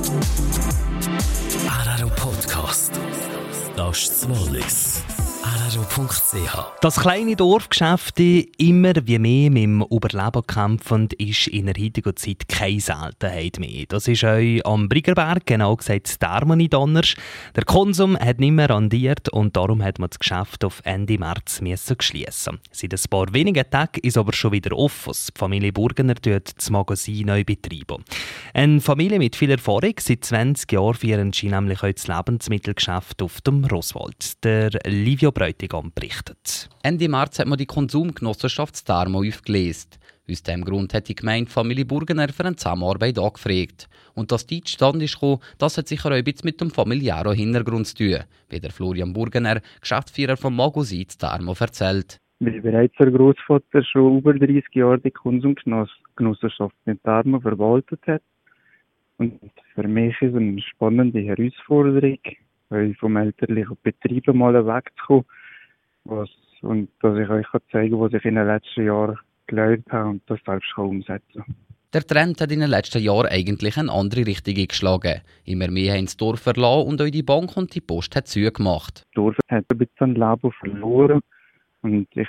Araro Podcast. Das ist das Wallis. Araro.ch. Das kleine Dorfgeschäft immer wie mehr mit dem Überleben kämpfend ist in der heutigen Zeit keine Seltenheit mehr. Das ist auch am Briggerberg, genau gesagt Darmoni Donners. Der Konsum hat nicht mehr rendiert und darum hat man das Geschäft auf Ende März schliessen. Seit ein paar wenigen Tagen ist aber schon wieder offen. Die Familie Burgener tut das Magazin neu betreiben. Eine Familie mit viel Erfahrung. Seit 20 Jahren führen sie nämlich auch das Lebensmittelgeschäft auf dem Roswald. Der Livio Bräutigam berichtet. Ende März hat man die Konsumgenossenschaft Darmo aufgelesen. Aus diesem Grund hat die Gemeinde Familie Burgener für eine Zusammenarbeit angefragt. Und dass die zustande ist gekommen, das hat sicher auch ein bisschen mit dem familiären Hintergrund zu tun, wie der Florian Burgener, Geschäftsführer vom Magazin Darmo, erzählt. Weil bereits der Großvater schon über 30 Jahre die Konsumgenossenschaft in Darmo verwaltet hat. Und für mich ist es eine spannende Herausforderung, weil vom elterlichen Betrieb mal wegzukommen, und dass ich euch zeigen kann, was ich in den letzten Jahren gelernt habe und das selbst umsetzen kann. Der Trend hat in den letzten Jahren eigentlich eine andere Richtung eingeschlagen. Immer mehr haben das Dorf verlassen und auch die Bank und die Post hat zugemacht. Das Dorf hat ein bisschen Leben verloren und ich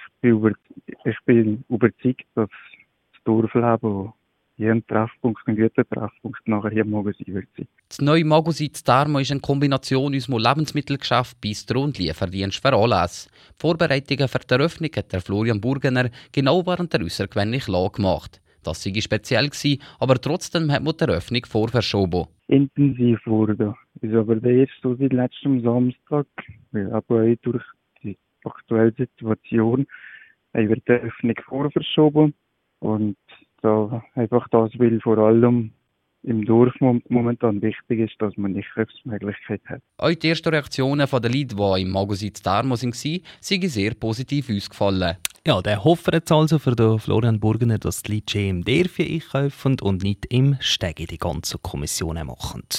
bin überzeugt, dass das Dorfleben hier ein Treffpunkt, ein guter Treffpunkt nachher hier im Magazin wird sein. Das neue Magazin Darmo ist eine Kombination aus dem Lebensmittelgeschäft, Bistro und Lieferdienst für Anlässe. Die Vorbereitungen für die Eröffnung hat der Florian Burgener genau während der außergewöhnlichen Lage gemacht. Das war speziell, aber trotzdem hat man die Eröffnung vorverschoben. Intensiv wurde. Ist aber der erste seit letztem Samstag, weil aber auch durch die aktuelle Situation wird die Eröffnung vorverschoben. Und da einfach das, weil vor allem im Dorf momentan wichtig ist, dass man eine Einkaufsmöglichkeit hat. Auch die ersten Reaktionen der Leute, die im Magazin Darmo waren, sind sehr positiv ausgefallen. Ja, der hofft jetzt also für den Florian Burgener, dass die Leute im Dörfchen einkaufen und nicht im Steg die ganze Kommission machen.